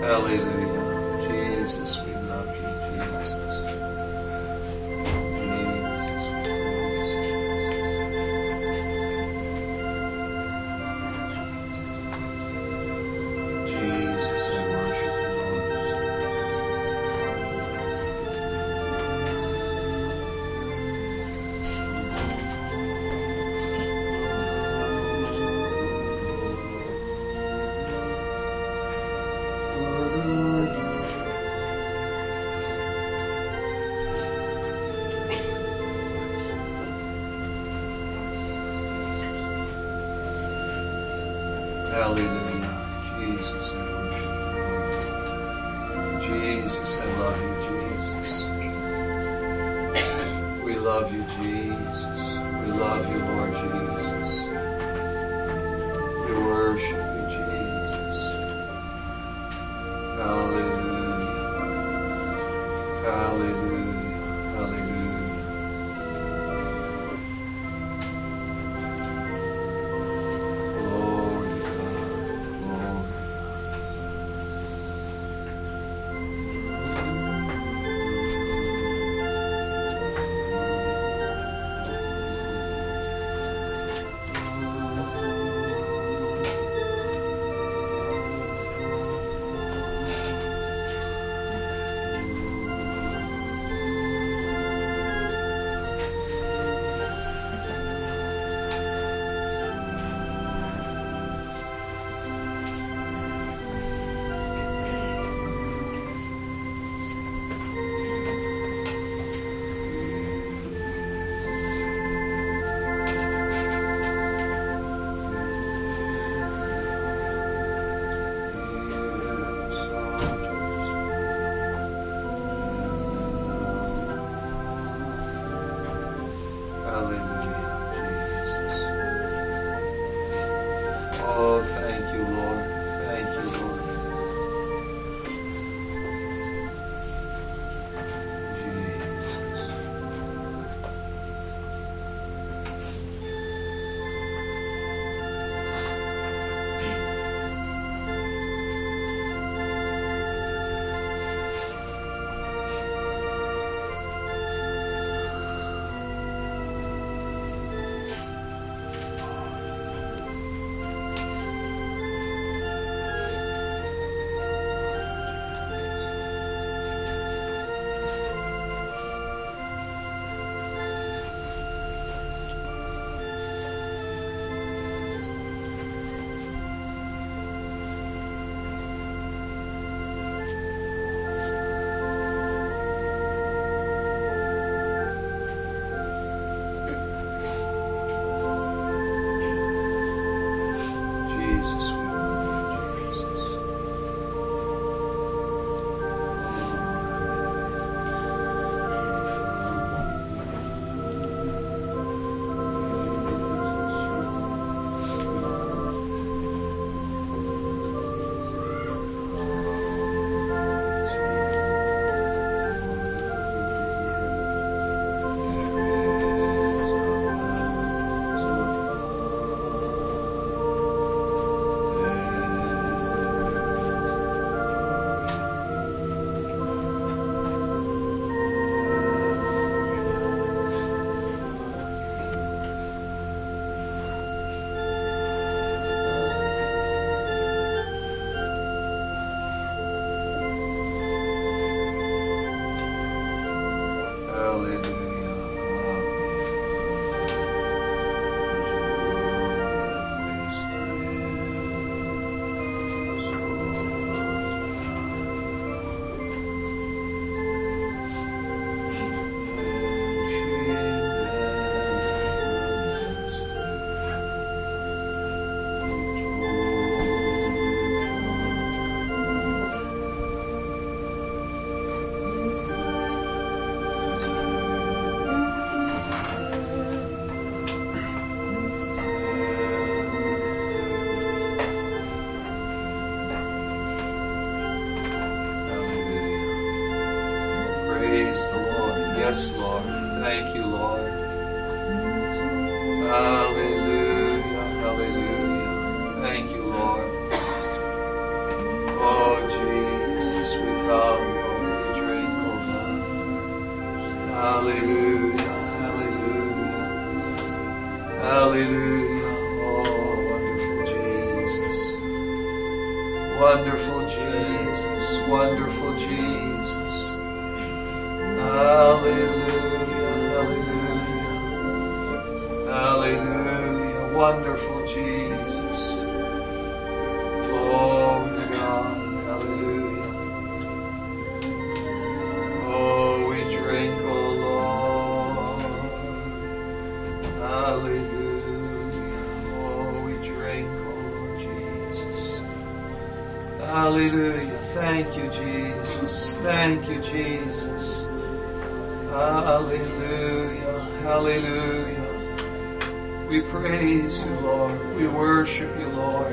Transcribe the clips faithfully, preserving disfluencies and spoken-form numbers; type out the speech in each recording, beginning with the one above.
Hallelujah. Jesus, we love you, Jesus. Jesus, I worship you, Lord. Hallelujah. Jesus, I worship you. Jesus, I love you, Jesus. We love you, Jesus. We love you, Lord Jesus. We worship you, Jesus. Hallelujah. Hallelujah. Hallelujah. Glory to God. Glory. Hallelujah, Jesus. Oh, thank you, Lord. Thank you, Lord. Jesus. Jesus, we love you, Jesus. Praise the Lord. Yes, Lord. Thank you, Lord. Hallelujah. Hallelujah. Thank you, Lord. Oh, Jesus. Hallelujah. Oh, wonderful Jesus. Wonderful Jesus. Wonderful Jesus. Hallelujah. Hallelujah. Hallelujah. Wonderful Jesus. Glory to God. Hallelujah. Oh, we drink, oh Lord. Hallelujah. Oh, we drink, oh Lord Jesus. Hallelujah. Thank you, Jesus. Thank you, Jesus. Hallelujah. Hallelujah. We praise you, Lord. We worship you, Lord.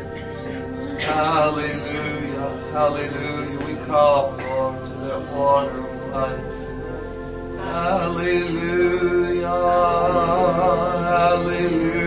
Hallelujah. Hallelujah. We come, Lord, to that water of life. Hallelujah. Hallelujah.